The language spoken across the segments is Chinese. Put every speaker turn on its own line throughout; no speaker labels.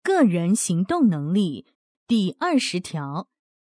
个人行动能力第20条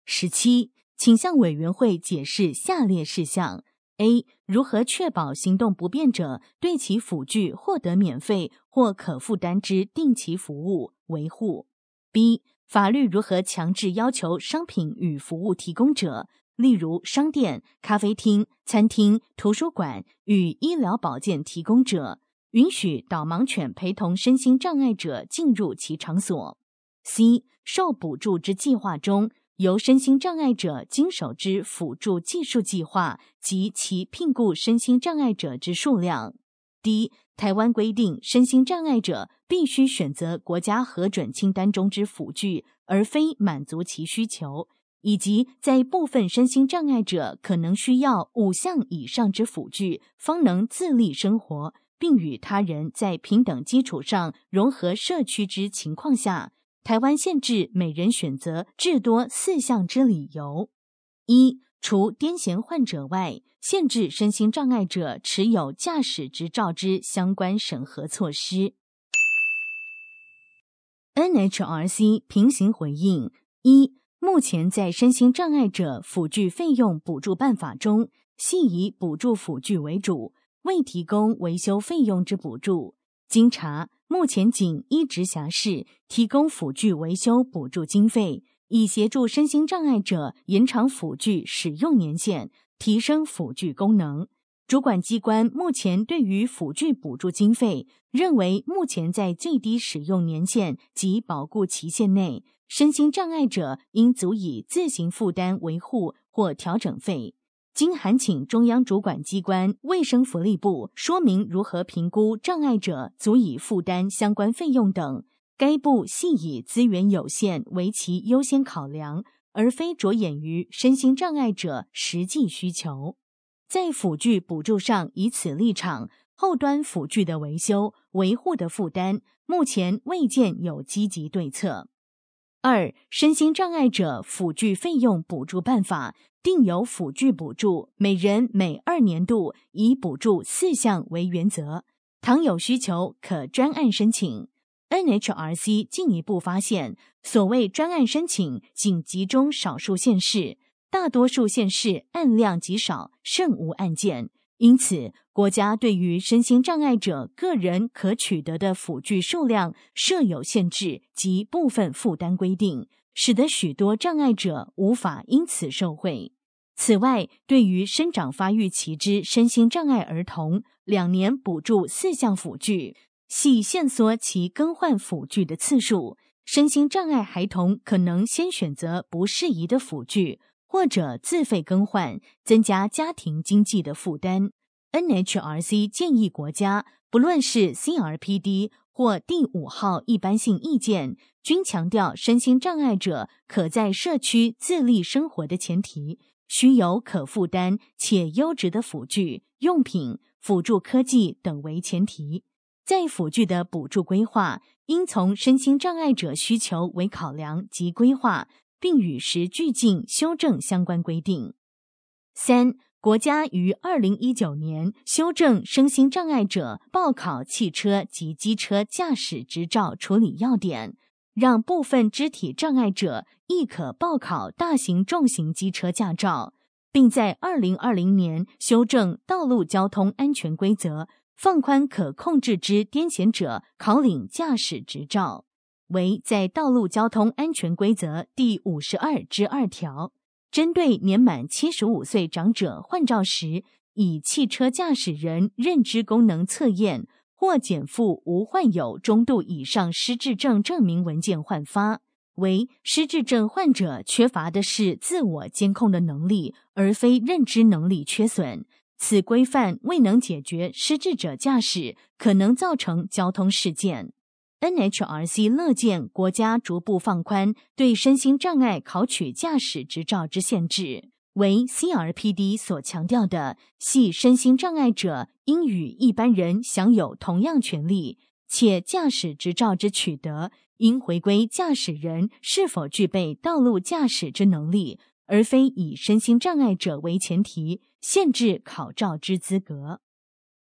17请向委员会解释下列事项。A. 如何确保行动不便者对其辅具获得免费或可负担之定期服务维护。B. 法律如何强制要求商品与服务提供者，例如商店、咖啡厅、餐厅、图书馆与医疗保健提供者，允许导盲犬陪同身心障碍者进入其场所。C. 受补助之计划中，由身心障碍者经手之辅助技术计划及其聘雇身心障碍者之数量。D. 台湾规定身心障碍者必须选择国家核准清单中之辅具，而非满足其需求，以及在部分身心障碍者可能需要5项以上之辅具方能自立生活，并与他人在平等基础上融合社区之情况下，台湾限制每人选择至多4项之理由。1. 除癫痫患者外，限制身心障碍者持有驾驶执照之相关审核措施。NHRC 平行回应。1. 目前在身心障碍者辅具费用补助办法中，系以补助辅具为主，未提供维修费用之补助。经查，目前仅一直辖市提供辅具维修补助经费，以协助身心障碍者延长辅具使用年限，提升辅具功能。主管机关目前对于辅具补助经费，认为目前在最低使用年限及保固期限内，身心障碍者应足以自行负担维护或调整费。经函请中央主管机关卫生福利部说明如何评估障碍者足以负担相关费用等，该部系以资源有限为其优先考量，而非着眼于身心障碍者实际需求。在辅具补助上以此立场，后端辅具的维修、维护的负担，目前未见有积极对策。2. 身心障碍者辅具费用补助办法定有辅具补助每人每2年度以补助4项为原则，倘有需求可专案申请。NHRC 进一步发现，所谓专案申请仅集中少数县市，大多数县市案量极少，甚无案件。因此，国家对于身心障碍者个人可取得的辅具数量设有限制及部分负担规定，使得许多障碍者无法因此受惠。此外，对于生长发育期之身心障碍儿童，2年补助4项辅具，系限缩其更换辅具的次数。身心障碍孩童可能先选择不适宜的辅具，或者自费更换，增加家庭经济的负担。NHRC 建议国家，不论是 CRPD 或第5号一般性意见，均强调身心障碍者可在社区自立生活的前提，需有可负担且优质的辅具、用品、辅助科技等为前提。在辅具的补助规划，应从身心障碍者需求为考量及规划，并与时俱进修正相关规定。3. 国家于2019年修正身心障碍者报考汽车及机车驾驶执照处理要点，让部分肢体障碍者亦可报考大型重型机车驾照，并在2020年修正道路交通安全规则，放宽可控制之癫痫者考领驾驶执照，为在道路交通安全规则第52之2条，针对年满75岁长者换照时，以汽车驾驶人认知功能测验或减负无患有中度以上失智症证明文件换发，为失智症患者缺乏的是自我监控的能力，而非认知能力缺损。此规范未能解决失智者驾驶可能造成交通事件。NHRC 乐见国家逐步放宽对身心障碍考取驾驶执照之限制，为 CRPD 所强调的，系身心障碍者应与一般人享有同样权利，且驾驶执照之取得应回归驾驶人是否具备道路驾驶之能力，而非以身心障碍者为前提，限制考照之资格。